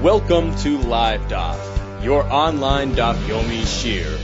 Welcome to Live Daf, your online Daf Yomi Shir.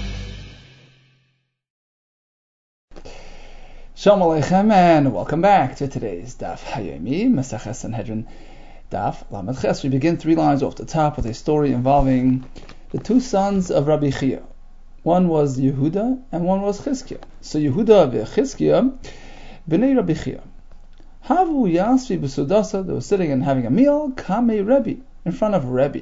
Shalom Aleichem, and welcome back to today's Daf Hayomi, Maseches Sanhedrin Daf Lamed Ches. We begin 3 lines off the top with a story involving the 2 sons of Rabbi Chia. One was Yehuda and one was Chizkiah. So Yehuda and Chizkiah, b'nei Rabbi Chia. Havu Yasvi b'Sudasa, they were sitting and having a meal, Kamei Rebbe, in front of Rebbe.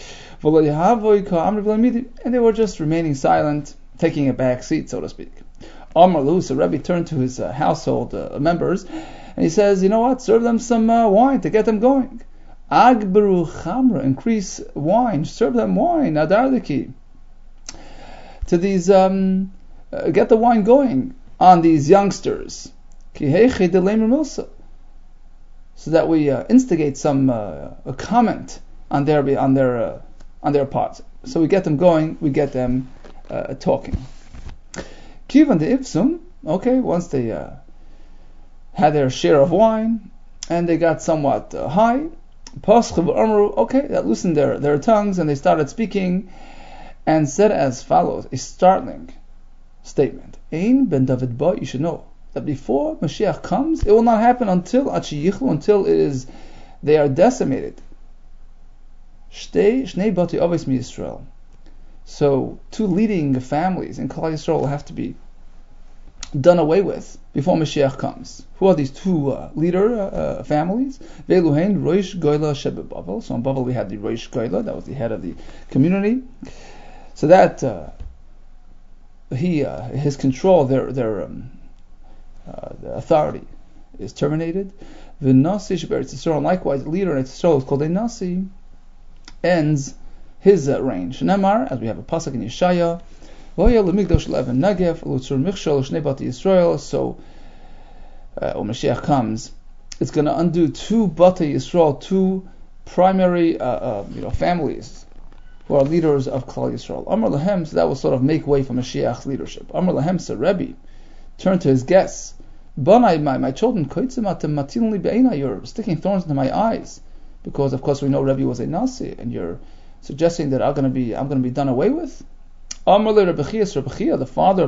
And they were just remaining silent, taking a back seat, so to speak. Amar Lahu, so Rebbe turned to his household members, and he says, you know what, serve them some wine to get them going. Agberu Chamra, increase wine, serve them wine, Adardiki. To these, get the wine going on these youngsters. So that we instigate some a comment on their part. So we get them going, we get them talking. Kivan de Ipsum, okay, once they had their share of wine and they got somewhat high, okay, that loosened their tongues and they started speaking and said as follows, a startling statement. Ein ben David ba, you should know that before Mashiach comes, it will not happen until they are decimated. Shnei bati avos mi Yisrael. So 2 leading families in Klal Yisrael will have to be done away with before Mashiach comes. Who are these 2 leader families? Ve'luhein Rosh Goyla Shebe Bavel. So in Bavel we had the Rosh Goyla, that was the head of the community. So that his control, their authority is terminated. The Nasi Sheberetz Yisrael, likewise, the leader in Yisrael is called a Nasi, ends his reign. Shnemar, as we have a pasuk in Yeshaya, so when Mashiach comes, it's going to undo 2 Bata Yisrael, 2 primary families who are leaders of Klal Yisrael. Amar Lahem, so that will sort of make way for Mashiach's leadership. Amar Lahem, so Rebbe turned to his guests. Banai, my children, you're sticking thorns into my eyes, because of course we know Rebbe was a Nasi, and you're suggesting that I'm going to be done away with. Amar le Rabbi Chia, the father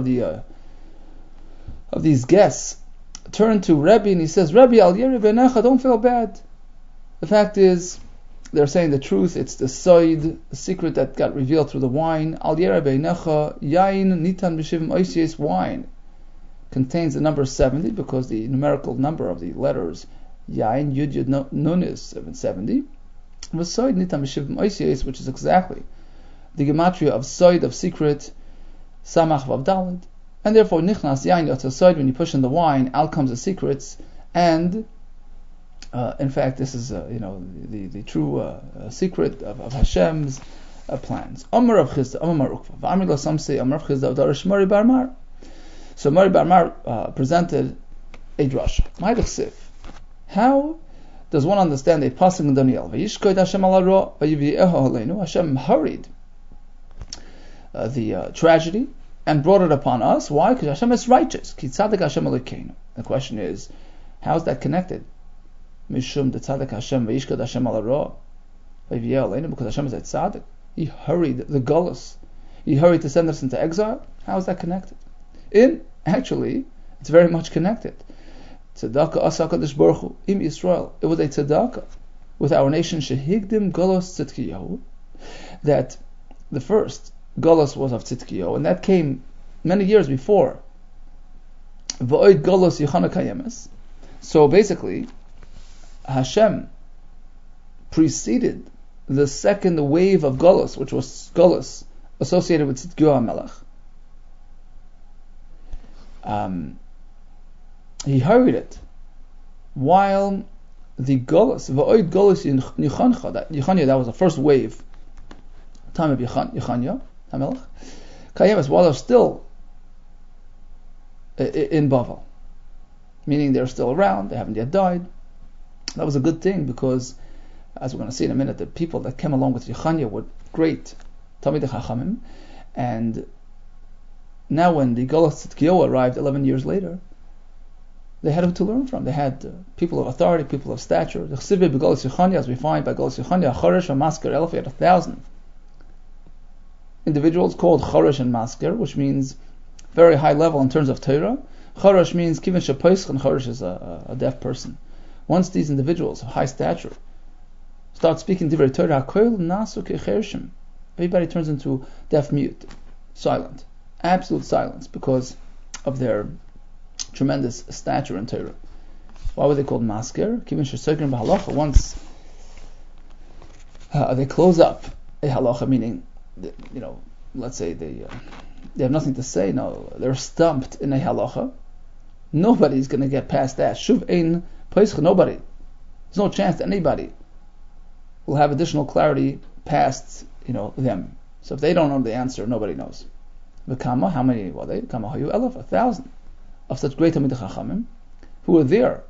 of these guests, turned to Rebbe and he says, Rebbe, al yeri benecha, don't feel bad. The fact is, they're saying the truth. It's the soid, the secret that got revealed through the wine. Al yeri benecha, yain nitan b'shivim oisies, wine contains the number 70 because the numerical number of the letters yain yud yud nun is 770. V'soid nitan b'shivim oisies, which is exactly the gematria of soid, of secret, samach vav daled, and therefore nichnas yain yot soid, when you push in the wine, out comes the secrets, and in fact this is the true secret of Hashem's plans. Amar Rav Chisda, Amar Ukva, v'amri lo, some say Amar Rav Chisda darish Mari bar Mar. So Mari bar Mar presented a drasha. Ma'idach. How does one understand a pasuk in Daniel? V'yishkoid Hashem ala ra, v'yivieho aleinu. Hashem hurried the tragedy and brought it upon us. Why? Because Hashem is righteous. Ki tzadik Hashem elokeinu. The question is, how is that connected? Mishum de tzadik Hashem v'yishkoid Hashem ala ra, v'yivieho aleinu. Because Hashem is a tzadik. He hurried the Golus. He hurried to send us into exile. How is that connected? Actually, it's very much connected. Tzedakah asa HaKadosh Baruch Hu im Yisrael. It was a tzedakah with our nation, shehigdim Golos Tzidkiyahu, that the first Golos was of Tzidkiyahu, and that came many years before V'oid Golos Yochana Kayemes. So basically, Hashem preceded the second wave of Golos, which was Golos associated with Tzidkiyahu HaMelech. He hurried it, while the Golos, V'oid Golos Yechanya, that was the first wave, time of Yechanya HaMelech, Kayemes, while they're still in Bavel, meaning they're still around, they haven't yet died. That was a good thing, because, as we're going to see in a minute, the people that came along with Yechanya were great Talmidei Chachamim, and now when the Golos Tzidkiyahu arrived 11 years later, they had who to learn from. They had people of authority, people of stature. As we find by Golos Yechania, Choresh and Masker Elf, he had 1,000 individuals called Choresh and Masker, which means very high level in terms of Torah. Choresh means Kivin Shepoisch, and Choresh is a deaf person. Once these individuals of high stature start speaking Divrei Torah, everybody turns into deaf mute, silent, absolute silence, because of their tremendous stature in Torah. Why were they called masker? Once they close up a halacha, meaning, let's say they have nothing to say. No, they're stumped in a halacha. Nobody's going to get past that. Shuv ein poischa. Nobody. There's no chance that anybody will have additional clarity past them. So if they don't know the answer, nobody knows. V'kama, how many were they? Kama hayu elef, 1,000 of such great Talmidei Chachamim who were there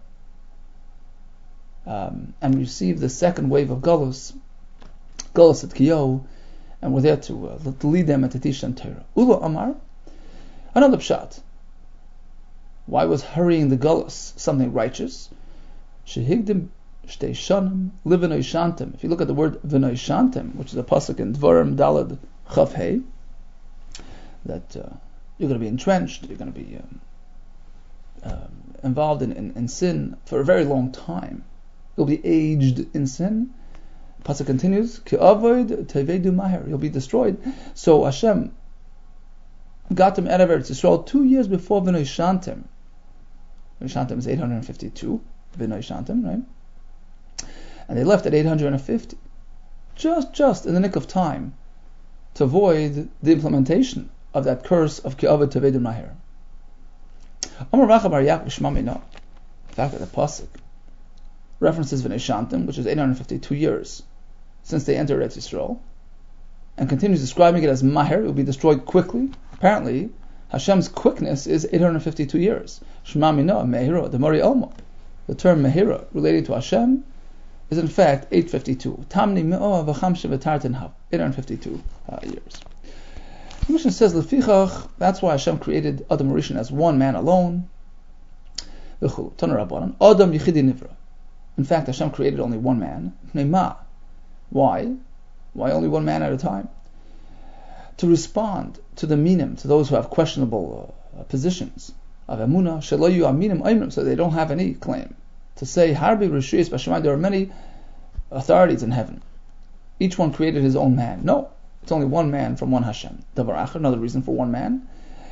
and received the second wave of Galus at Kiyo, and were there to lead them and to teach them Torah. Ula Amar, another pshat. Why was hurrying the Galus something righteous? Shehigdim shtei shanim livenoy shantem. If you look at the word v'noy shantem, which is a pasuk in Dvarim Dalad Chav Hey, that you're going to be entrenched, you're going to be involved in sin for a very long time. You'll be aged in sin. Pasuk continues, Ki avoid tevedu maher. You'll be destroyed. So Hashem got them out of Eretz Yisrael 2 years before V'noi Shantem. V'noi Shantem is 852. V'noi Shantem, right? And they left at 850. Just in the nick of time to avoid the implementation of that curse of Ki avoid tevedu maher. Amar Racha Bar Yaakov Shema Mino. The fact that the pasuk references V'nei Shantem, which is 852 years since they entered Eretz Yisrael, and continues describing it as Maher, it will be destroyed quickly. Apparently, Hashem's quickness is 852 years. Shema Mino Mehira, the Mori Elmo. The term Mehira relating to Hashem is in fact 852. Tamni Me'o V'chamshe V'tartin 852 years. The Mishnah says, Lefichach, that's why Hashem created Adam Rishon as one man alone. V'chulu, Tana Rabbanan, Adam Yichidi Nivra. In fact, Hashem created only one man. Ne'ma. Why? Why only one man at a time? To respond to the minim, to those who have questionable positions of emunah, shelo yu aminim oimrim, so they don't have any claim. To say, Harbi Rishuyis B'Shamayim, there are many authorities in heaven. Each one created his own man. No. It's only one man from one Hashem. Davar Acher, another reason for one man.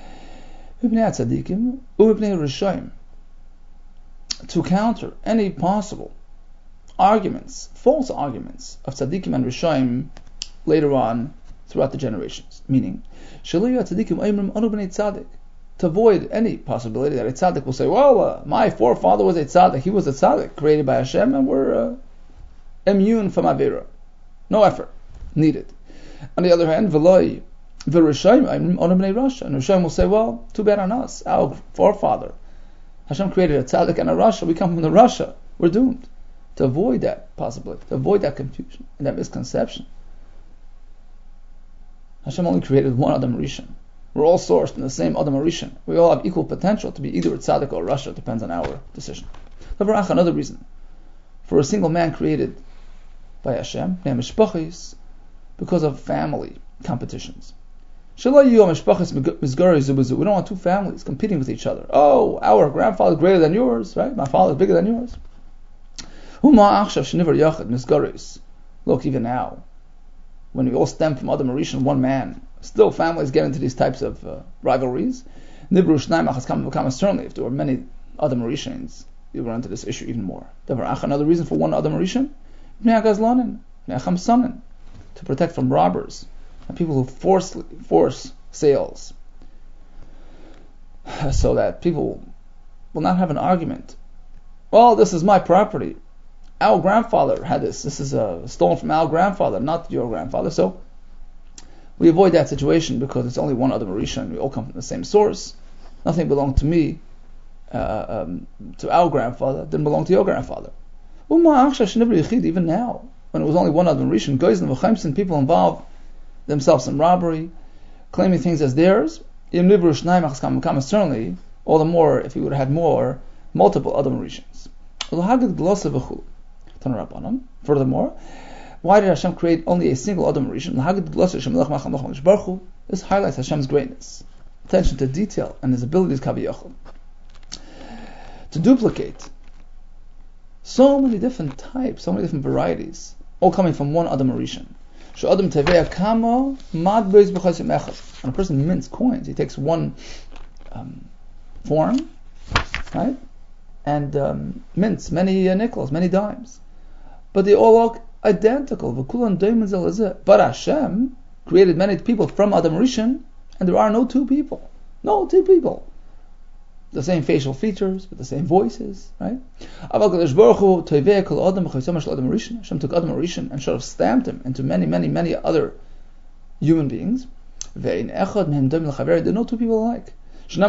To counter any possible arguments, false arguments of tzaddikim and rishoyim later on throughout the generations. Meaning, to avoid any possibility that a tzaddik will say, well, my forefather was a tzaddik, he was a tzaddik created by Hashem, and we're immune from Avera. No effort needed. On the other hand, V'loi v'Rishayim onam bnei Rasha, and Rishayim will say, well, too bad on us, our forefather. Hashem created a tzaddik and a Rasha, we come from the Rasha, we're doomed. To avoid that possibility, to avoid that confusion and that misconception, Hashem only created one Adam Rishon. We're all sourced in the same Adam Rishon. We all have equal potential to be either a tzaddik or a Rasha, depends on our decision. Another reason for a single man created by Hashem, because of family competitions. We don't want two families competing with each other. Oh, our grandfather is greater than yours, right? My father is bigger than yours. Look, even now, when we all stem from Adam Rishon, one man, still families get into these types of rivalries. Certainly, if there were many Adam Rishons, you run into this issue even more. Another reason for one Adam Rishon, to protect from robbers and people who force sales, so that people will not have an argument. Well, this is my property. Our grandfather had this. This is stolen from our grandfather, not your grandfather. So we avoid that situation because it's only one Adam Rishon. We all come from the same source. Nothing belonged to me, to our grandfather. Didn't belong to your grandfather. Even now, when it was only one Adam Rishon, people involve themselves in robbery, claiming things as theirs. Certainly, all the more if he would have had more multiple Adam Rishons. Furthermore, why did Hashem create only a single Adam Rishon? This highlights Hashem's greatness, attention to detail, and His abilities kaviyachol to duplicate so many different types, so many different varieties, all coming from one Adam Rishon. When a person mints coins, he takes one form, right, and mints many nickels, many dimes, but they all look identical. But Hashem created many people from Adam Rishon, and there are no two people. No two people. The same facial features, with the same voices, right? Hashem took Adam Rishon and sort of stamped him into many, many, many other human beings. There are no two people alike. So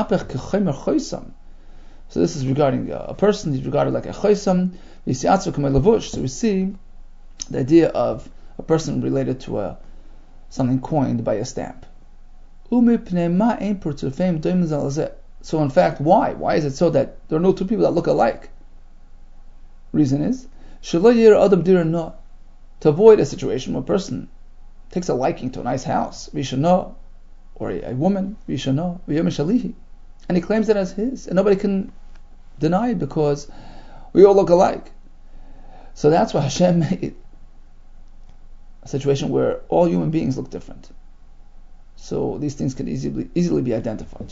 this is regarding a person, he's regarded like a choisam. So we see the idea of a person related to something coined by a stamp. So in fact, why? Why is it so that there are no two people that look alike? Reason is, to avoid a situation where a person takes a liking to a nice house, or a woman, and he claims it as his, and nobody can deny it because we all look alike. So that's why Hashem made a situation where all human beings look different. So these things can easily be identified.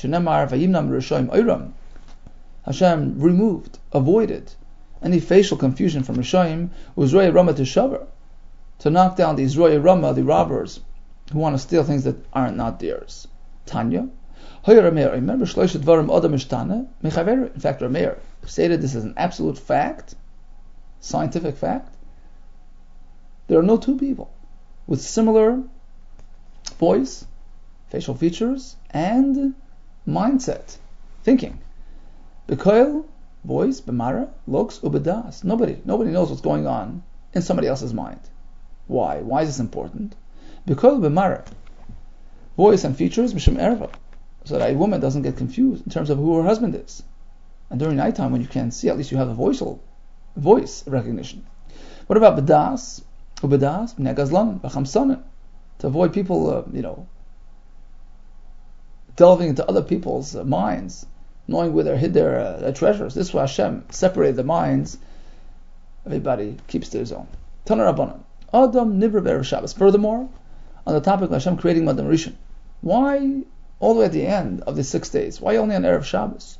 Hashem removed, avoided any facial confusion from Rishayim, was Roya Rama to Shavar, to knock down these Roya Rama, the robbers, who want to steal things that aren't not theirs. Tanya, in fact, Rameir stated this as an absolute fact, scientific fact. There are no two people with similar voice, facial features, and mindset, thinking. Bekoil, voice, b'mara, looks, ubedas. Nobody knows what's going on in somebody else's mind. Why? Why is this important? Bekoil, b'mara, voice and features, mishum erva, so that a woman doesn't get confused in terms of who her husband is. And during nighttime, when you can't see, at least you have a voice recognition. What about bedas, ubedas, negazlan, b'chamsanen, to avoid people, delving into other people's minds, knowing where they hid their treasures. This is why Hashem separated the minds. Everybody keeps to his own. Tanar Rabbanan. Adam Nivra B'Erev Shabbos. Furthermore, on the topic of Hashem creating Adam Rishon, why all the way at the end of the 6 days? Why only on Erev Shabbos?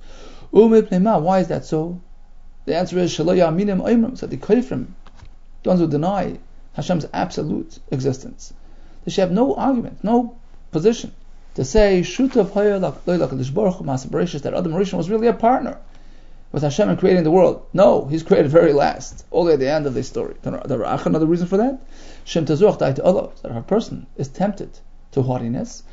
Why is that so? The answer is Shelo Ya'aminim Oimrim. So the Kofrim, the ones who deny Hashem's absolute existence, they should have no argument, no position to say Shutav Hayalak Baruch Hu that Adam Rishon was really a partner with Hashem in creating the world. No, he's created very last, all the way at the end of the story. Another reason for that, Shem Tazuach Dai to Allah, that if a person is tempted to haughtiness,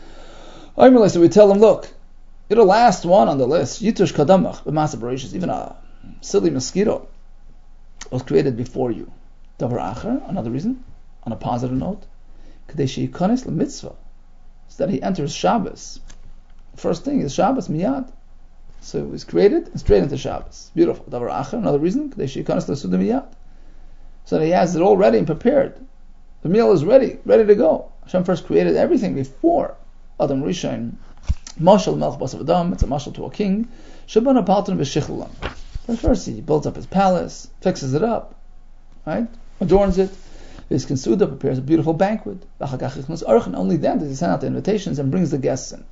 so we tell him, look, you're the last one on the list. Yitush Kadamach, even a silly mosquito was created before you. Davar Acher, another reason, on a positive note, Kadeshi Yikonis L'mitzvah, so that he enters Shabbos. First thing is Shabbos miyad. So he was created and straight into Shabbos. Beautiful. Davar Acher, another reason, Kadeshi Yikonis L'suda miyad, so that he has it all ready and prepared. The meal is ready to go. Hashem first created everything before Adam Rishon. Mashal Melch Basav Adam, it's a mashal to a king. Shabana Paltan B'Shichlam. But first he builds up his palace, fixes it up, right? Adorns it. His Kinsuda prepares a beautiful banquet. Only then does he send out the invitations and brings the guests in.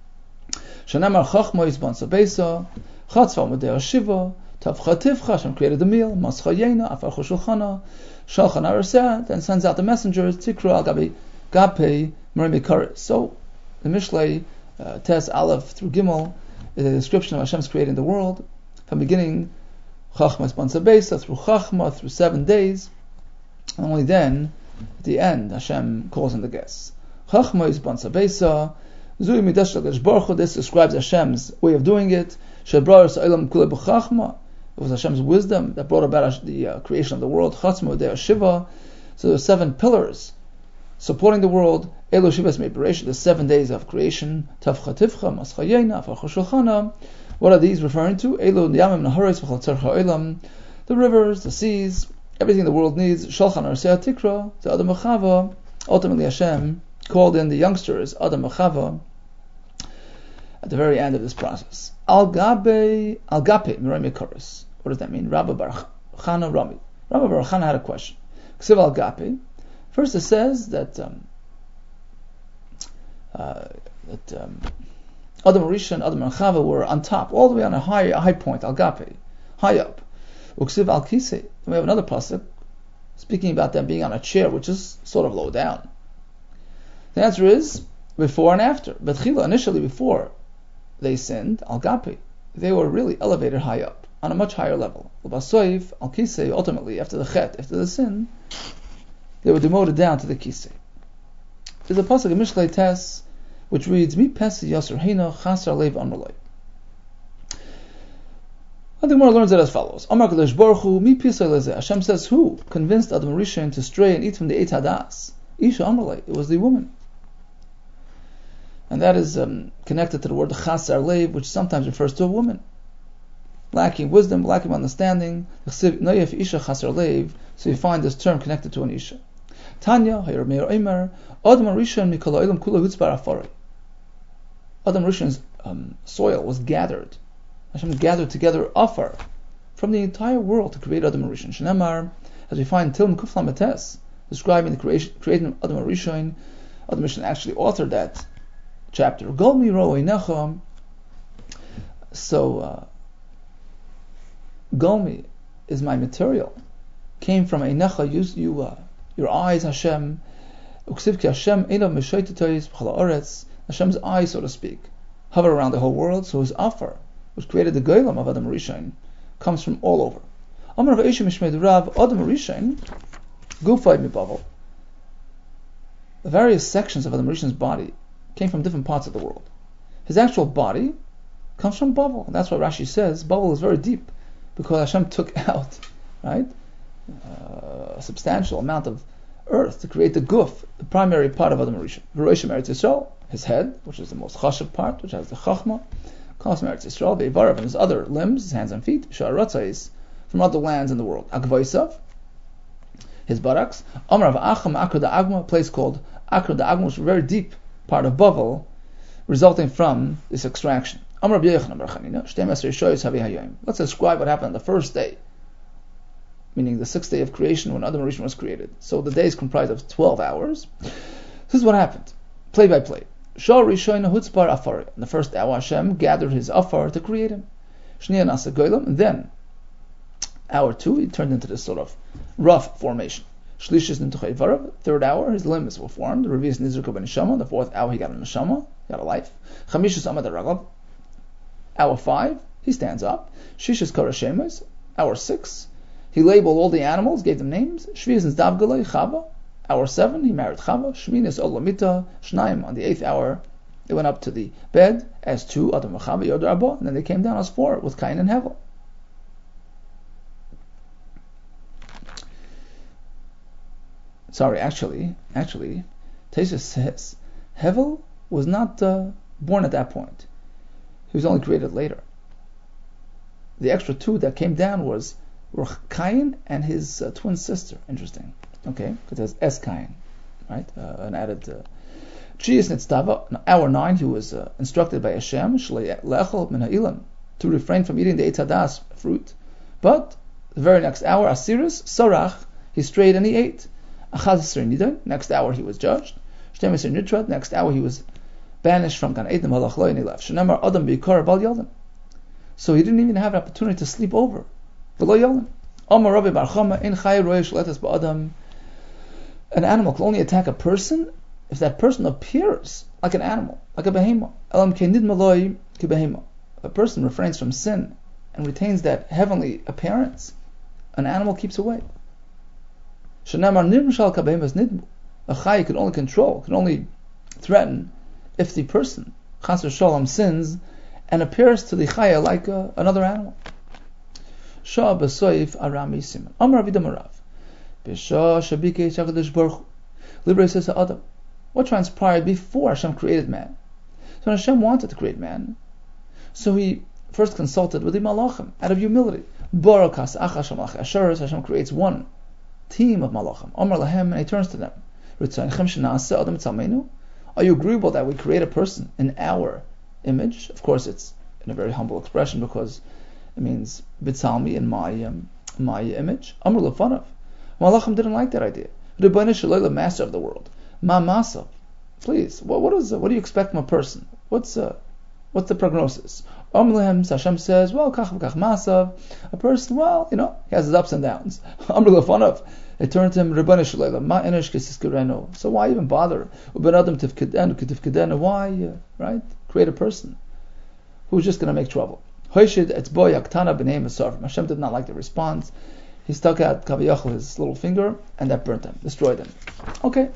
Shanamar Chachma Yisban Sabesa, Chatzva Medea Shiva, Tavcha Tivcha, Hashem created the meal, Mascha Yena, Afar Shulchana, Shalchan Araseh, then sends out the messengers, Tikra al Gape, Merimi Kares. So the Mishlei, Tes Aleph through Gimel, is a description of Hashem's creating the world. From beginning, Chachma Yisban Sabesa, through Chachma, through 7 days. And only then, at the end, Hashem calls in the guests. Chachma Yisban Sabesa, Zui Midash Lagash Baruch. This describes Hashem's way of doing it. Shebrar Sa'ilam Kule B'Chachma. It was Hashem's wisdom that brought about the creation of the world. Chatzma Udei Shiva. So there are 7 pillars supporting the world. Elo Shivas Me'Bereishit, the 7 days of creation. Tavcha Tivcha, Mascha Yena, Afar Shulchana. What are these referring to? Elu Yamim Naharis V'chol Tzarcha Olam, the rivers, the seas, everything the world needs. Shalchan Arsei Tikra, the Adam Chava. Ultimately, Hashem called in the youngsters, Adam Chava, at the very end of this process. Al Gape Mirai Mikoris. What does that mean? Rabbi Baruch Chana Rami. Rabbi Baruch Chana had a question. Ksiv Al Gape. First, it says that Adam Rishon and Adam and Chava were on top, all the way on a high point, Al Gape, high up. Uksiv Al Kisei. We have another pasuk speaking about them being on a chair, which is sort of low down. The answer is before and after. But Chila, initially before they sinned, Al Gape, they were really elevated high up, on a much higher level. Basoif, Al Kisei, ultimately, after the Chet, after the sin, they were demoted down to the Kisei. There's a pasuk in Mishlei Tes, which reads, Mi Pesi Yasser Heino Chasar Lev Amrloi. And the Gemara learns it as follows. Amar Kadosh Baruch Hu, Mi Pisay Lezeh. Hashem says, who convinced Adam Rishon to stray and eat from the Eitz Hadas? Isha Amrloi. It was the woman. And that is connected to the word Chasar Lev, which sometimes refers to a woman. Lacking wisdom, lacking understanding. Noyef Isha Chasar Lev. So you find this term connected to an Isha. Tanya, Hayr Meir Omer, Adam Rishon Mikol Olam Kula Hutzbar Afari. Adam Rishon's soil was gathered. Hashem gathered together Afar from the entire world to create Adam Rishon. Shenemar, as we find Tilm Kufla Mates, describing the creation of Adam Rishon. Adam Rishon actually authored that chapter. Golmi Ro Einecham. So Golmi is my material. Came from Einecha, your eyes, Hashem. Uksivki Hashem Einav Meshaitatois B'chala Oretz. Hashem's eyes, so to speak, hover around the whole world. So his Afar, which created the Goylam of Adam Rishon, comes from all over. Amar V'Eishim Mishmei Rav Adam Rishon Gufay Mibavel. The various sections of Adam Rishon's body came from different parts of the world. His actual body comes from Bavel. And that's what Rashi says. Bavel is very deep because Hashem took out, right, a substantial amount of earth to create the guf, the primary part of Adam Rishon. V'Roshim Eretz Yisrael, his head, which is the most chashav part, which has the chachma, comes from Eretz Yisrael. Ve'ivarav, and his other limbs, his hands and feet, sha'aratzais, from other lands in the world. Akvaisav, his buttocks. Amrav Acham Akra Da'agma, a place called Akra Da'agma, which is a very deep part of Bavel, resulting from this extraction. Amrav Yechon Amar Chanina, Shtem Esrei Shoyos Havi Hayoim. Let's describe what happened on the first day, meaning the sixth day of creation when Adam Rishon was created. So the day is comprised of 12 hours. This is what happened, play by play. Shah Rishon Hutzbar Afar. In the first hour, Hashem gathered his Afar to create him. Shniya Nasa Goylam. And then, hour 2, he turned into this sort of rough formation. Shlishis Nimtuchay Varav. Third hour, his limbs were formed. Revius Nizriko Ben Neshama. The fourth hour, he got a Neshama, he got a life. Chamishis Amad Ragav. Hour 5, he stands up. Shishis Karashemes. Hour 6, he labeled all the animals, gave them names. Shviz Nizdav Galei Chava. Hour 7, he married Chava. Shminis Olamita. Shnaim, on the 8th hour, they went up to the bed as 2, Adam and Chava, Yod Rabba, and then they came down as 4 with Cain and Hevel. Sorry, actually, Tesis says Hevel was not born at that point. He was only created later. The extra 2 that came down were Cain and his twin sister. Interesting. Okay, because there's Es Cain, right? An added. Chias Nitztava, hour 9, he was instructed by Hashem to refrain from eating the Eitz Hadas fruit. But the very next hour, Asiris, Sarach, he strayed and he ate. Achaz Nidon, next hour he was judged. Shtem Nitrat, next hour he was banished from Gan Eden Halach Lo and he left. Shenamar Adam Bikar Bal Yolan. So he didn't even have an opportunity to sleep over. Below Yolan. Amar Rabbi Bar Chama in Chay Roish Letas Ba'Adam. An animal can only attack a person if that person appears like an animal, like a behemoth. Elam Kenid Maloi Ki Behemoth. If a person refrains from sin and retains that heavenly appearance, an animal keeps away. Shenamar Nirmshal Ka Behemoth Nidmu. A Chay can only control, can only threaten if the person, Chas v'Shalom, sins and appears to the Chaya like another animal. Shah B'Soif Arami Simon. Amar Vidamarav. B'Shah Shabike Shakadosh Baruch Hu. Libre says to Adam, what transpired before Hashem created man? So when Hashem wanted to create man, so he first consulted with the malachim out of humility. Barakas Achasham Asheres, Hashem creates one team of malachim. Amar lahem, and he turns to them. Are you agreeable that we create a person in our image? Of course, it's in a very humble expression because it means bitzalmi, in my image. Amar lefanav. Malachim didn't like that idea. Rebbeinu Shalom, master of the world. Ma masav. Please, what do you expect from a person? What's the prognosis? Hashem says, well, kach v'kach masav. A person, well, he has his ups and downs. Amar lefanav. They turned to him, Rebbeinu Shalom, ma enish kesiskirenu. So why even bother? Uben adam tivkidenu. Why, right? Create a person who's just going to make trouble. Hoshid etzbo yaktana b'nei mesarvim. Hashem did not like the response. He stuck out kaviyachal, his little finger, and that burnt them, destroyed them. Okay,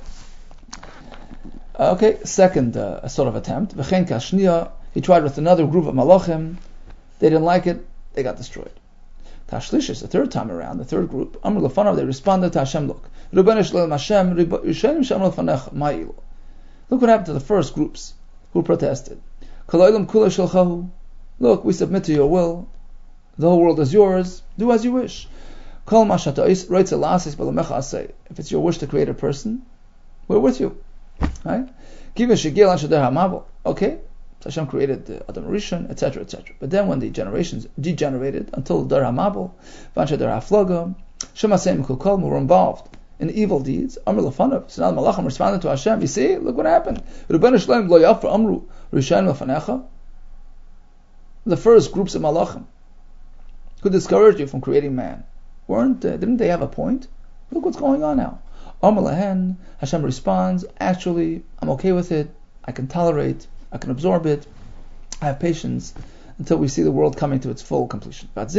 second sort of attempt. V'chein kashniya, he tried with another group of malachim. They didn't like it, they got destroyed. Tashlishis, the third time around, the third group, Amr Lefanav, they responded to Hashem, look, Rebbeinu Shalom Hashem, Yishanim Shem Lefanech, Ma'ilu. Look what happened to the first groups who protested. Kalaylam Kula Shalchahu, look, we submit to your will, the whole world is yours, do as you wish. Kol Mashata Reitzel Asis Balamecha Asay. If it's your wish to create a person, we're with you. Right? Give a Shigil Anshader HaMabel. Okay? So Hashem created Adam Rishon, etc., etc. But then when the generations degenerated until Dar HaMabel, Vanshadar HaFloga, Shemasem Kulkolmu were involved in evil deeds, Amr Lefanav. So now the Malachim responded to Hashem. You see, look what happened. Rebbeinu Shalom Lo Yafra Amru Rishayin Lefanecha. The first groups of Malachim who discouraged you from creating man, didn't they have a point? Look what's going on now. Amr Lahen, Hashem responds, actually, I'm okay with it, I can tolerate, I can absorb it, I have patience until we see the world coming to its full completion. Adam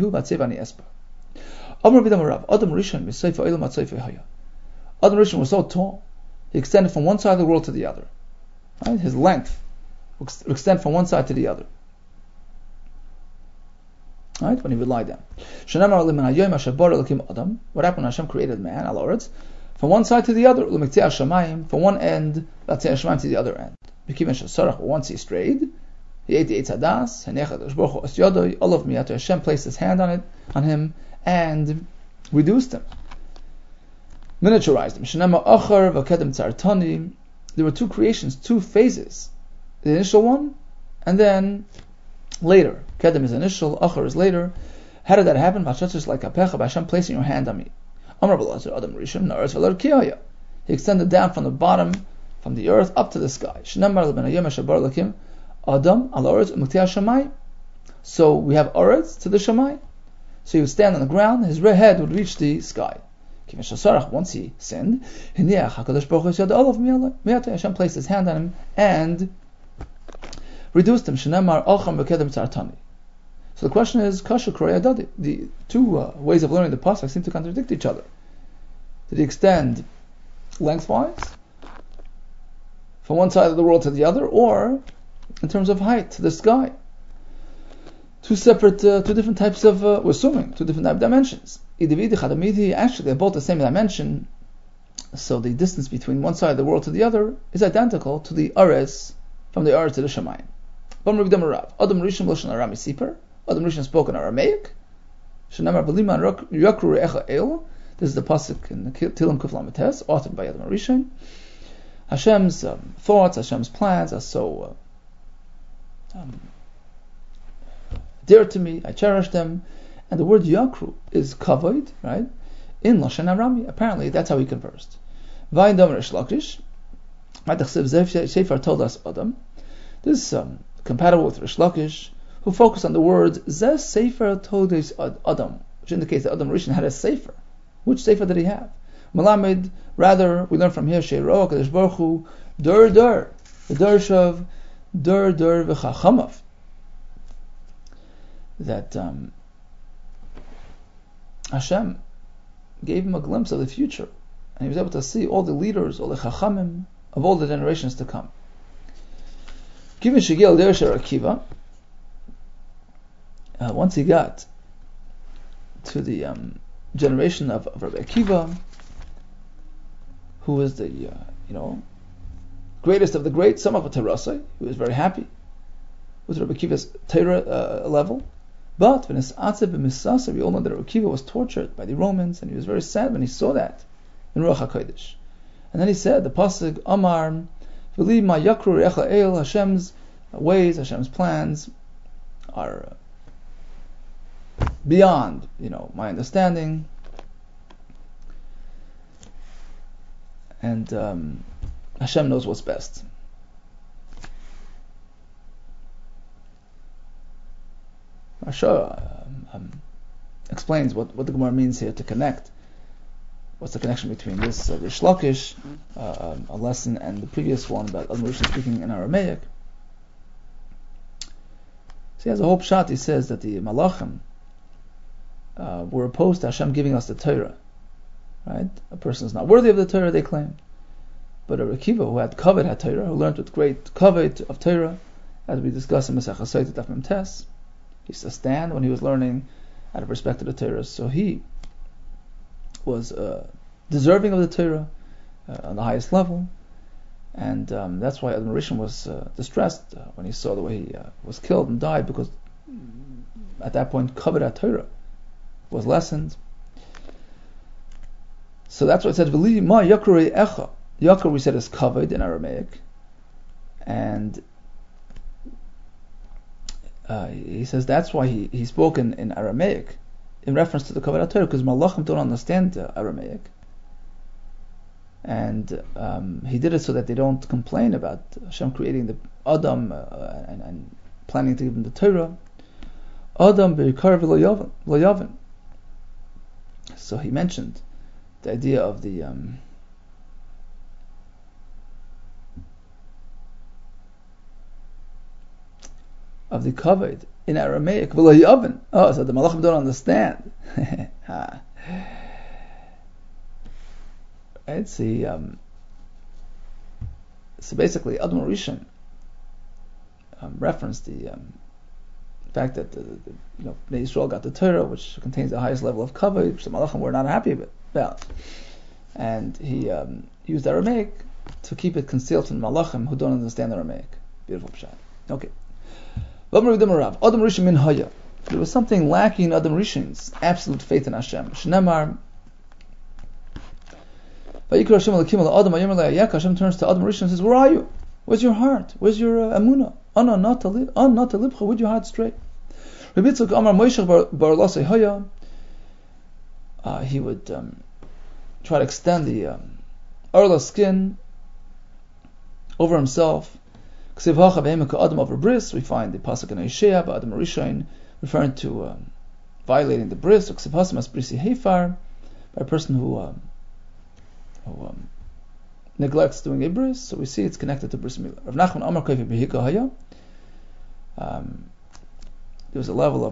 Rishon was so tall, he extended from one side of the world to the other. Right? His length would extend from one side to the other. Right? When he would lie down. What happened when Hashem created man, from one side to the other, from one end to the other end. Once he strayed, he ate the Eitz Hadas, Hashem placed his hand on him, and reduced him, miniaturized him. There were two creations, two phases. The initial one, and then later. Kedem is initial, Achar is later. How did that happen? By Hashem placing your hand on me. He extended down from the bottom, from the earth up to the sky. So we have Oretz to the Shamai. So he would stand on the ground, his head would reach the sky. Once he sinned, Hashem placed his hand on him and reduced him. So the question is, Kasha Kroya Dadi. The two ways of learning the pasuk seem to contradict each other. Did he extend lengthwise from one side of the world to the other, or in terms of height to the sky? Two different types of, we're assuming, two different type of dimensions. Actually, they're both the same dimension, so the distance between one side of the world to the other is identical to the Ares, from the Ares to the Shamayim. Adam Rishon spoke in Aramaic. This is the pasuk in the Tilim Kuf Lamed Tes, authored by Adam Rishon. Hashem's thoughts, Hashem's plans are so dear to me, I cherish them. And the word Yakru is kavod, right? In Lashon Arami. Apparently, that's how he conversed. Vayin Domer Rish Lakish. Sefer told us Adam. This is compatible with Rish Lakish, who focused on the words Zeh Sefer Todes Adam, which indicates that Adam Rishon had a Sefer. Which Sefer did he have? Malamed, rather, we learn from here, Sheiro, Kadosh Baruch Hu, the Darshav, V'chachamav. That Hashem gave him a glimpse of the future, and he was able to see all the leaders, all the Chachamim of all the generations to come. Once he got to the generation of Rabbi Akiva, who was the greatest of the great, some of Terasai, he was very happy with Rabbi Akiva's Torah level. But when we all know that Rabbi Akiva was tortured by the Romans, and he was very sad when he saw that in Ruach HaKodesh. And then he said, the pasuk Amar, "V'li ma yakru re'echa el," Hashem's ways, Hashem's plans are beyond, my understanding. And Hashem knows what's best. Rasha explains what the Gemara means here to connect. What's the connection between this Rish Lakish, a lesson, and the previous one about Adam Rishon speaking in Aramaic? So he has a whole pshat. He says that the Malachim were opposed to Hashem giving us the Torah. Right? A person is not worthy of the Torah, they claim. But a Akiva, who had kavod had Torah, who learned with great kavod of Torah, as we discussed in Masechah Sotah Daf Mem Tes, he used to stand when he was learning out of respect to the Torah. So he was deserving of the Torah on the highest level, and that's why Adam Rishon was distressed when he saw the way he was killed and died, because at that point kavod had Torah was lessened. So that's why it said "V'li ma yakru re'echa." Yakru, we said, is kavod in Aramaic, and he says that's why he spoke in Aramaic in reference to the kavod Torah, because Malachim don't understand Aramaic, and he did it so that they don't complain about Hashem creating the Adam and planning to give him the Torah. Adam be'ikar v'lo yavin. So he mentioned the idea of the kavod in Aramaic, v'lo yavin. Oh, so the Malachim don't understand. Right? See, so basically, Adam Rishon referenced the fact that Bnei Yisrael got the Torah, which contains the highest level of kavod, which the Malachim were not happy about, and he used Aramaic to keep it concealed from the Malachim who don't understand Aramaic. Beautiful pshat. Okay. Adam Rishon min haya. There was something lacking in Adam Rishon's absolute faith in Hashem. Shnemar. Hashem turns to Adam Rishon and says, "Where are you? Where's your heart? Where's your amunah? With your heart straight." He would try to extend the Arla skin over himself. We find the pasuk in Isaiah by Adam Rishon referring to violating the bris, by a person who neglects doing a bris. So we see it's connected to bris milah. Rav Nachman Amar Kaifa Behika Haya. There was a level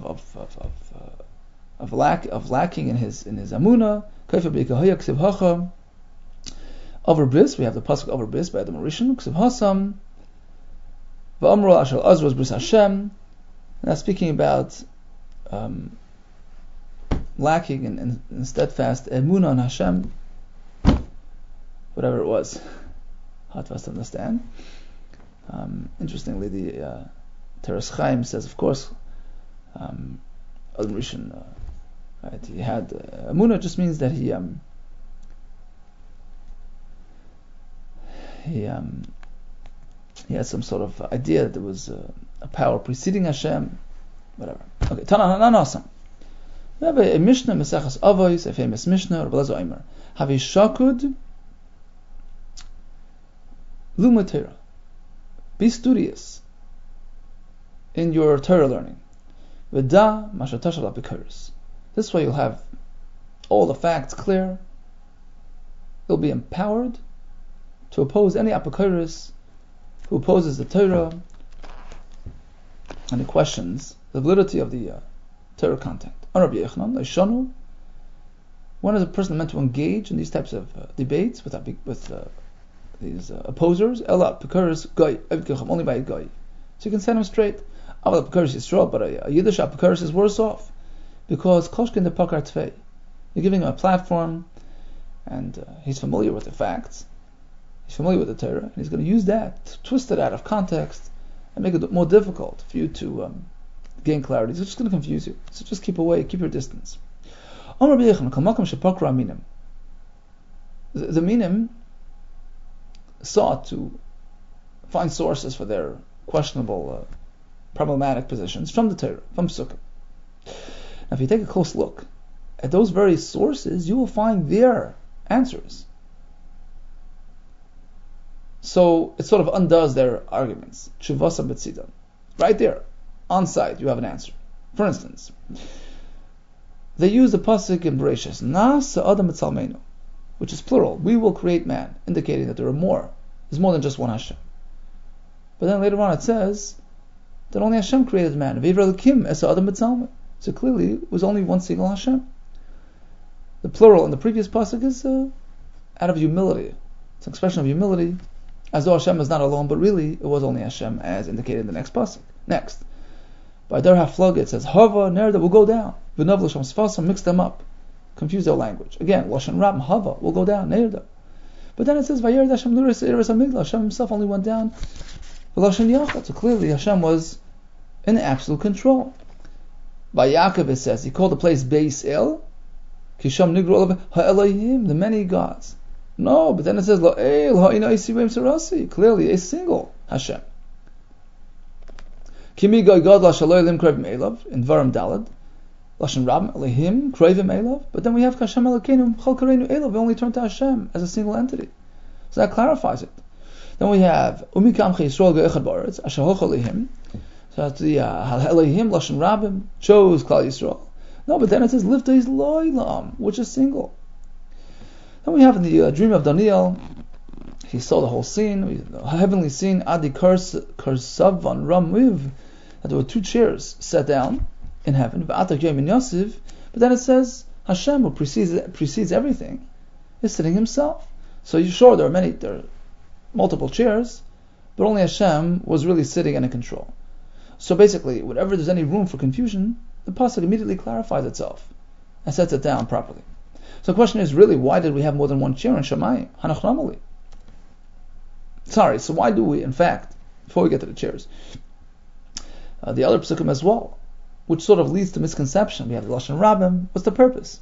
of lacking in his amunah. Kaifa Behika Haya Ksiv Hacha. Over bris, we have the pasuk over bris by Adam Rishon. Ksiv Hasam. V'amru Ashal Azra bris Hashem. Now speaking about lacking in steadfast emunah on Hashem, whatever it was, hard for us to understand. Interestingly, the Teres Chaim says, of course, Adam Rishon, right, he had emunah just means that he had some sort of idea that there was a power preceding Hashem, whatever. Okay, Tana Nanasam. We have a Mishnah, Mesechas Avos, a famous Mishnah, Rabbi Elazar Omer. Have a shakud lumad Torah. Be studious in your Torah learning. V'da mashatashav apikaris. This way you'll have all the facts clear. You'll be empowered to oppose any apikaris who opposes the Torah and he questions the validity of the Torah content. When is a person meant to engage in these types of debates with these opposers? Only by a guy. So you can set him straight. But a Yiddish apikaris is worse off, because koshkin the pakar tvei. You're giving him a platform, and he's familiar with the facts. He's familiar with the Torah, and he's going to use that, twist it out of context, and make it more difficult for you to gain clarity. It's just going to confuse you. So just keep away, keep your distance. The minim sought to find sources for their questionable, problematic positions from the Torah, from Psukim. Now, if you take a close look at those very sources, you will find their answers. So it sort of undoes their arguments. Tshuvasa b'tzida. Right there, on site, you have an answer. For instance, they use the pasuk in Bereshis, Na'asa Adam Etzalmeinu, which is plural. We will create man, indicating that there are more. There's more than just one Hashem. But then later on it says that only Hashem created man. V'yivra Elokim es Adam Etzalmeinu. So clearly it was only one single Hashem. The plural in the previous pasuk is out of humility. It's an expression of humility, as though Hashem is not alone, but really it was only Hashem, as indicated in the next pasuk. Next, by Der HaFlug it says Hava Nerda will go down. V'nov l'sham sfasam, mix them up, confuse their language. Again, Lashon Ram Hava will go down. Nerda. But then it says Vayerd Hashem Luris Eretz Hamigdash. Hashem himself only went down. V'Lashon Yachad. So clearly Hashem was in absolute control. By Yaakov it says he called the place Beis El, Kisham Nigro Ha'Elohim, the many gods. No, but then it says La'el Ha'ina Yisivim Sarasi, clearly a single Hashem. Kimi Goy God Lashaloy Lim Krevim Elav in Dvarim Dalad, Lashon Rab Elohim Krevim Elav. But then we have Hashem Elokeinu Chol Kareinu Elav. We only turn to Hashem as a single entity, so that clarifies it. Then we have Umikam Yisrael Ge'echad Ba'aretz Asher Hoch Elohim. So that's the Elohim Lashon Rabim chose Klal Yisrael. No, but then it says Lifta is Loilam, which is single. Then we have in the dream of Daniel, he saw the whole scene, the heavenly scene, Adi Karsavan Ramiv, that there were two chairs set down in heaven, but then it says Hashem, who precedes everything, is sitting himself. So you're sure there are multiple chairs, but only Hashem was really sitting and in control. So basically, whenever there's any room for confusion, the pasuk immediately clarifies itself and sets it down properly. So the question is really, why did we have more than one chair in Shamayim? Hanach Ramali. Sorry, so why do we, in fact, before we get to the chairs, the other psukim as well, which sort of leads to misconception. We have the Lashon Rabim. What's the purpose?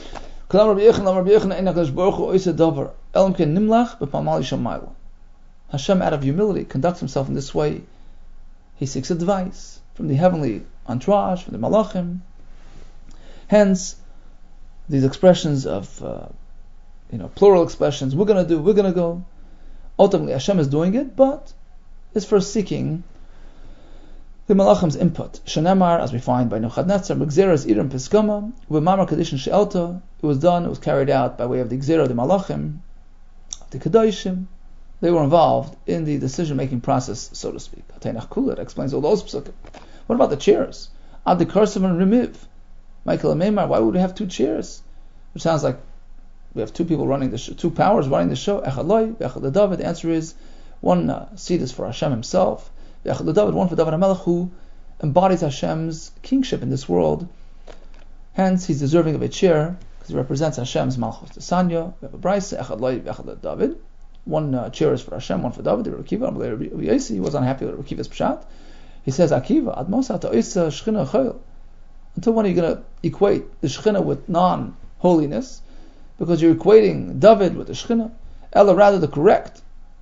Hashem, out of humility, conducts himself in this way. He seeks advice from the heavenly entourage, from the Malachim. Hence, these expressions of, plural expressions, we're going to go. Ultimately, Hashem is doing it, but is first seeking the Malachim's input. Shenemar, as we find by Nebuchadnezzar, Gzeras Irim Piskama, Mamar Kadishin She'elta, it was carried out by way of the Gzera, the Malachim, the Kedoshim. They were involved in the decision-making process, so to speak. Ateinach Kulit explains all those psukim. What about the chairs? Ad the Karsav and Remiv. Michael Ameimar, why would we have two chairs? Which sounds like we have two people running the show, two powers running the show. Echad Loi, Echad David. The answer is one seat is for Hashem himself. Echad David, one for David HaMelech, who embodies Hashem's kingship in this world. Hence, he's deserving of a chair because he represents Hashem's Malchus. The Sanya, we have a Braisa, Echad Loi, Echad David. One chair is for Hashem, one for David. Rabbi Akiva, he was unhappy with Rabbi Akiva's pshat. He says, Akiva, Ad Mosa Ta'isa Shechina Chayil. Until when are you going to equate the Shechina with non-holiness? Because you're equating David with the Shechina. Ella, rather the correct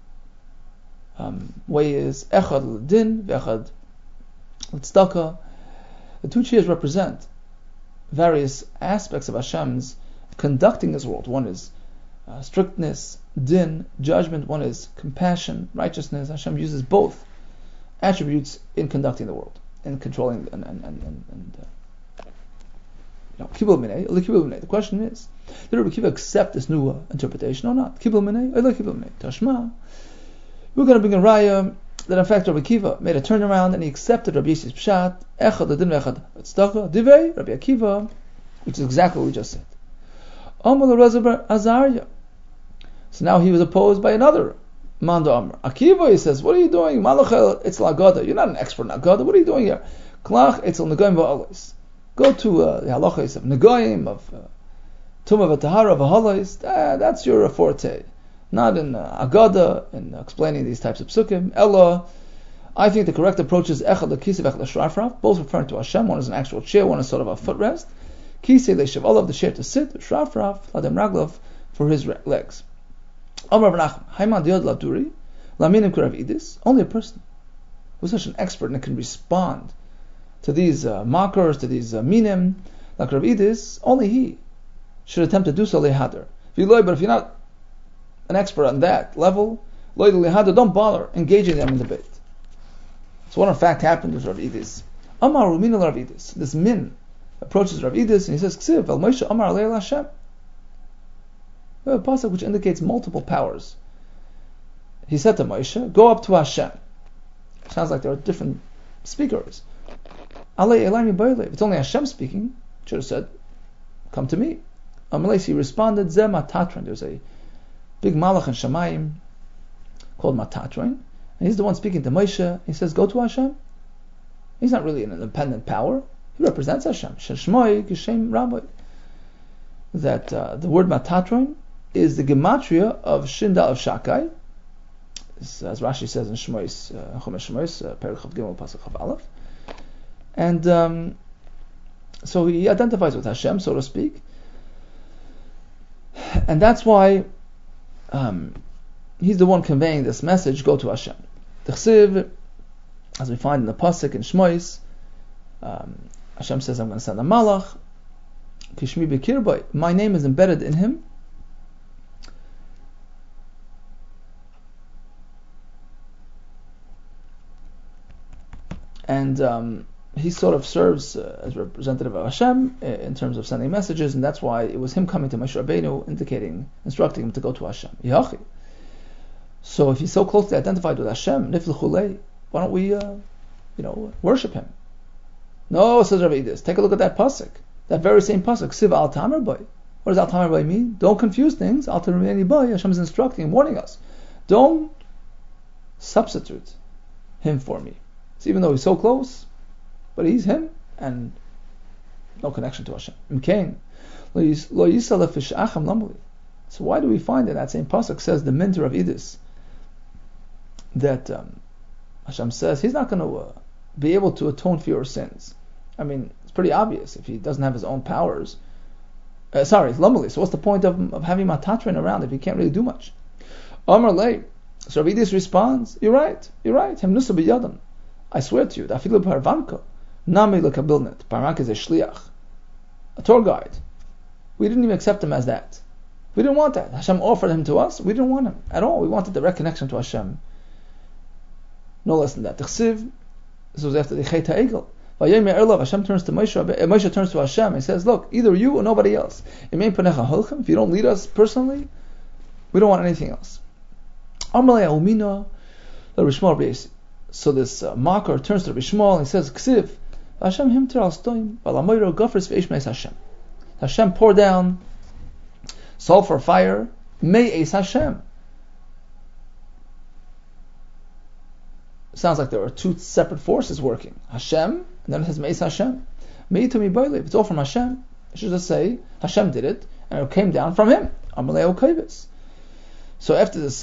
way is Echad L'Din, V'Echad L'Tzedakah. The two chairs represent various aspects of Hashem's conducting this world. One is strictness, din, judgment. One is compassion, righteousness. Hashem uses both attributes in conducting the world, in controlling Kibul Minei. The question is, did Rabbi Akiva accept this new interpretation or not? Kibul Minei, Kibul Minei. Tashma. We're going to bring a raya that in fact Rabbi Akiva made a turnaround and he accepted Rabbi Yisi's pshat, Echad L'Din V'Echad L'Tzedakah, Divei Rabbi Akiva, which is exactly what we just said. Amar L'Razar Azariah. So now he was opposed by another Manda Amr. Akiva, he says, what are you doing? Malachel Etzel Agada. You're not an expert in Agada. What are you doing here? Klach Etzel Negoim V'Alos. Go to the halachas of Negoim, of Tumah V'Tahara V'Halais. That's your forte. Not in Agada, in explaining these types of psukim. Ella I think the correct approach is echad l'kisiv, echad l'shrafraf, both referring to Hashem. One is an actual chair, one is sort of a footrest. Kisei le'shav, all of the chair to sit, shrafraf, ladem raglov, for his legs. Amar Nachman, Haiman diod laduri, laminim kurav idis, only a person who's such an expert and can respond to these mockers, to these minim, like Rav Idis, only he should attempt to do so lehader. But if you're not an expert on that level, don't bother engaging them in debate. So what in fact happened with Rav Idis? Amar Rumina Rav Idis. This min approaches Rav Idis and he says, Ksiv, El Moshe Amar Alei Hashem. We have a pasuk which indicates multiple powers. He said to Moshe, go up to Hashem. Sounds like there are different speakers. If it's only Hashem speaking, should have said, come to me. He responded, Zeh Matatron. There's a big malach in Shamayim called Matatron, and he's the one speaking to Moshe. He says, go to Hashem. He's not really an independent power. He represents Hashem. Sheshmoi Geshem Rabbi. That the word Matatron is the gematria of Shinda of Shakai, as Rashi says in Shmois, Chumash Shmois, Perek Chav Gimel Pasuk Chav Aleph. And so he identifies with Hashem, so to speak. And that's why he's the one conveying this message, go to Hashem. The Chsiv, as we find in the Pasuk in Shmois, Hashem says, I'm going to send a malach, Kishmi Bekirbai, my name is embedded in him. And he sort of serves as representative of Hashem in terms of sending messages, and that's why it was him coming to Moshe Rabbeinu, instructing him to go to Hashem. Yachi. So if he's so closely identified with Hashem, nifluchulei, why don't we, worship him? No, says Rabbi Idis. Take a look at that pasuk, that very same pasuk. Siv al tamer boy. What does al tamer boy mean? Don't confuse things. Al tamer boy. Hashem is instructing, warning us. Don't substitute him for me. So even though he's so close, but he's him and no connection to Hashem. So why do we find in that same pasuk says the mentor of Idis that Hashem says he's not going to be able to atone for your sins? I mean, it's pretty obvious if he doesn't have his own powers. Lamali. So what's the point of having Matatrin around if he can't really do much? Amar lei. So Rav Idis responds, You're right. Hem nusa b'yadam. I swear to you, that afilu parvanko, nami lekabilnet. Parvanka is a shliach, a tour guide. We didn't even accept him as that. We didn't want that. Hashem offered him to us. We didn't want him at all. We wanted direct connection to Hashem. No less than that. The Chsiv, this was after the Chet HaEgel. Hashem turns to Moshe. Moshe turns to Hashem. He says, look, either you or nobody else. If you don't lead us personally, we don't want anything else. So this mocker turns to Rabbi Shmuel and he says, Ksiv, Hashem himter al stoim, balamoyro gofres ve'ish meis Hashem. Hashem poured down sulfur fire, me'es Hashem. Sounds like there are two separate forces working. Hashem, and then it says me'es Hashem. Me'itumi boilev, it's all from Hashem. It should just say, Hashem did it, and it came down from him. Amalei okovis. So after this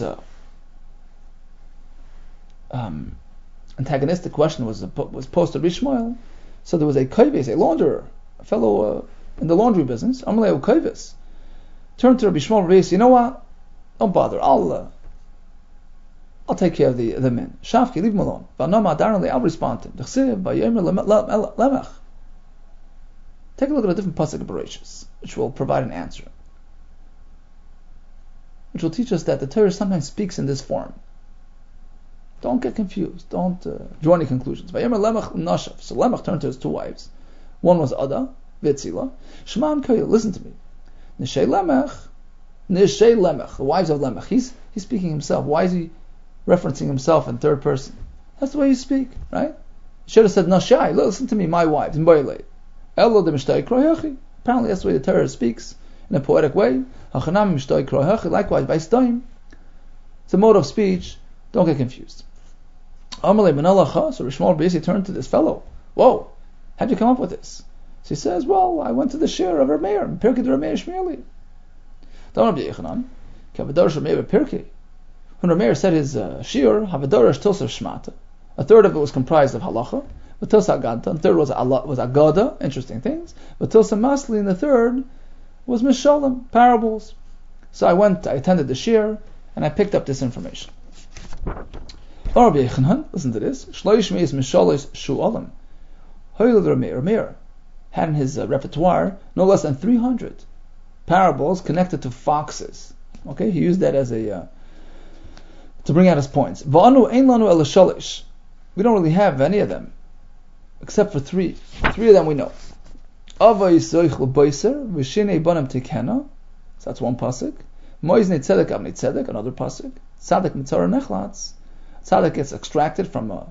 antagonistic question was posed to Rishmael, so there was a kovis, a launderer, a fellow in the laundry business, Amalei kovis, turned to Rabbi Shmuel and said, you know what? Don't bother. I'll take care of the men. Shafki, leave him alone. I'll respond to him. Take a look at a different pasuk of Bereshis, which will provide an answer, which will teach us that the Torah sometimes speaks in this form. Don't get confused. Don't draw any conclusions. So Lemech turned to his two wives. One was Ada, Vitzila. Shman Koyel, listen to me. Nishei Lemech, the wives of Lemech. He's speaking himself. Why is he referencing himself in third person? That's the way you speak, right? You should have said Nashai, listen to me, my wives. Apparently that's the way the Torah speaks in a poetic way. Likewise, by Stein, it's a mode of speech. Don't get confused. So Rishmol basically turned to this fellow. Whoa, how'd you come up with this? So he says, well, I went to the shir of Rameir, Pirkei de Rameir Shmirli. Don't be Yechanan. When Rameir said his shir, Havadarash Tilsav Shmata, A third of it was comprised of halacha. V'tilsa agada. The third was agada, interesting things. V'tilsa masli, and the third was mishalim, parables. So I attended the shir, and I picked up this information. Listen to this. Shloish meis mishalis shu'alim. Hoyle Rameir had in his repertoire no less than 300 parables connected to foxes. Okay, he used that as a to bring out his points. Va'anu ein lanu el shalish. We don't really have any of them, except for three. Three of them we know. Ava yisoich l'boiser v'shinei banim tikena. So that's one pasuk. Moiznei tzedek avnei tzedek, another pasuk. Tzaddik mitzara nechlatz. Tzaddik gets extracted from a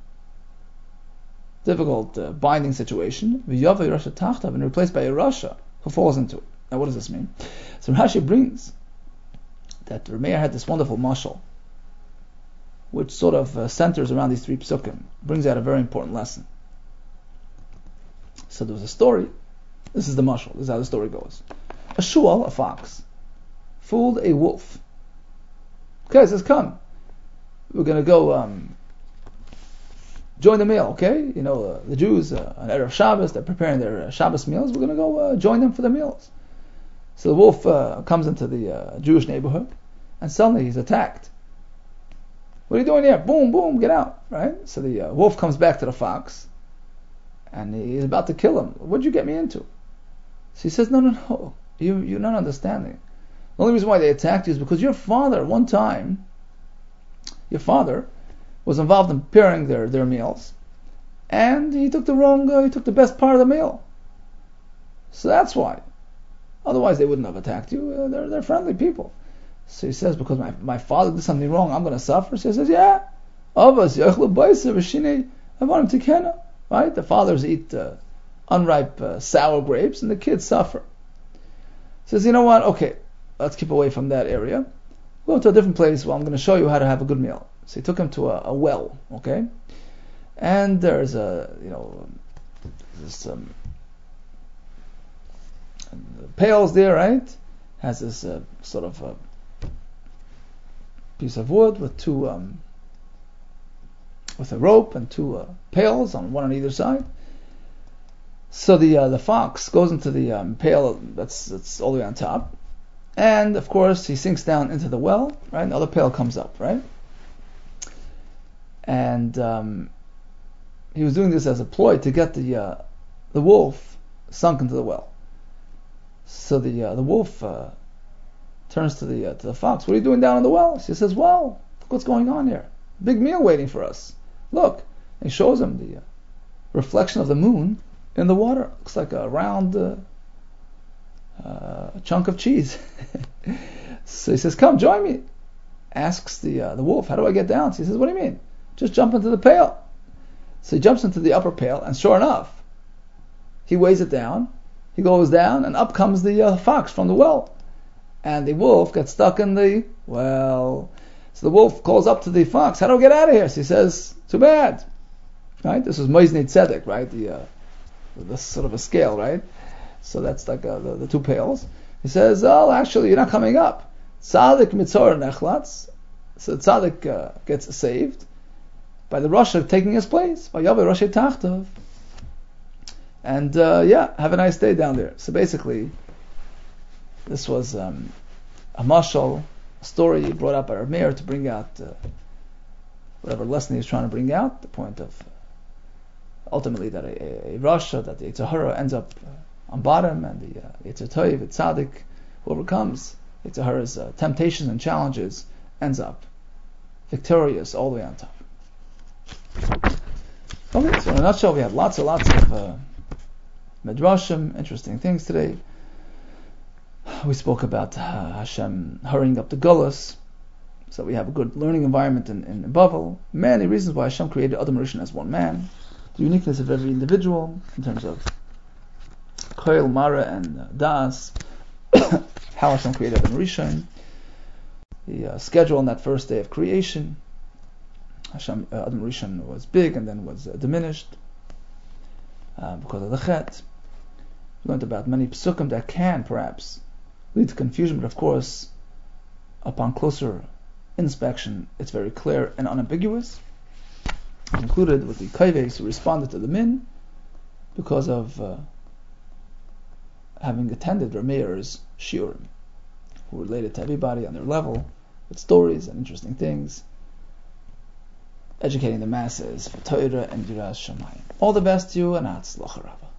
difficult binding situation. V'yavei rasha tachtav, and replaced by a rasha who falls into it. Now, what does this mean? So Rashi brings that Rameir had this wonderful mashal, which sort of centers around these three psukim, brings out a very important lesson. So there was a story. This is the mashal. This is how the story goes. A shual, a fox, fooled a wolf. Okay, he says, come, we're going to go join the meal, okay? You know, the Jews, on Erev Shabbos, they're preparing their Shabbos meals. We're going to go join them for the meals. So the wolf comes into the Jewish neighborhood, and suddenly he's attacked. What are you doing here? Boom, boom, get out, right? So the wolf comes back to the fox, and he's about to kill him. What'd you get me into? So he says, no, you're not understanding. The only reason why they attacked you is because your father, one time, was involved in preparing their meals, and he took the best part of the meal. So that's why. Otherwise, they wouldn't have attacked you. They're friendly people. So he says, because my father did something wrong, I'm going to suffer. So he says, yeah. Right? The fathers eat unripe sour grapes, and the kids suffer. He says, you know what? Okay, let's keep away from that area. Go to a different place. Well, I'm going to show you how to have a good meal. So he took him to a well, okay? And there's pails there, right? Has this sort of piece of wood with with a rope and two pails, one on either side. So the fox goes into the pail that's all the way on top, and of course he sinks down into the well, right? And the other pail comes up, right? And he was doing this as a ploy to get the wolf sunk into the well. So the wolf turns to the fox. What are you doing down in the well? She says, well, look what's going on here. Big meal waiting for us. Look. And he shows him the reflection of the moon in the water. Looks like a round chunk of cheese. So he says, come, join me. Asks the wolf, how do I get down? So he says, what do you mean? Just jump into the pail. So he jumps into the upper pail, and sure enough, he weighs it down. He goes down, and up comes the fox from the well. And the wolf gets stuck in the well. So the wolf calls up to the fox, how do I get out of here? So he says, too bad. Right? This was Moiznei Tzedek, right? The sort of a scale, right? So that's like the two pails. He says, oh, actually, you're not coming up. Tzaddik mitzor nechlatz. So Tzaddik gets saved by the Rasha taking his place. By Yaveh Rasha Tachtav. And have a nice day down there. So basically, this was a mashal, a story brought up by Rameir to bring out whatever lesson he was trying to bring out. The point of ultimately that a Rasha, that the Yetzer Hara ends up on bottom, and the Yetzer Tov, the Tzaddik, who overcomes Yetzer Hara's temptations and challenges, ends up victorious all the way on top. Okay, so in a nutshell, we have lots of midrashim, interesting things today. We spoke about Hashem hurrying up the Gullus, so we have a good learning environment in Bavel. Many reasons why Hashem created Adam Rishon as one man. The uniqueness of every individual in terms of Koil, Mara, and Das. How Hashem created Adam Rishon. The schedule on that first day of creation. Adam Rishon was big and then was diminished because of the Chet. We learned about many psukim that can perhaps lead to confusion, but of course, upon closer inspection, it's very clear and unambiguous. included with the Kaives who responded to the Min because of having attended Rameir's shiurim, who related to everybody on their level with stories and interesting things, educating the masses for Torah and Yiras Shamayim. All the best to you, and Hatzlacha Rabbah.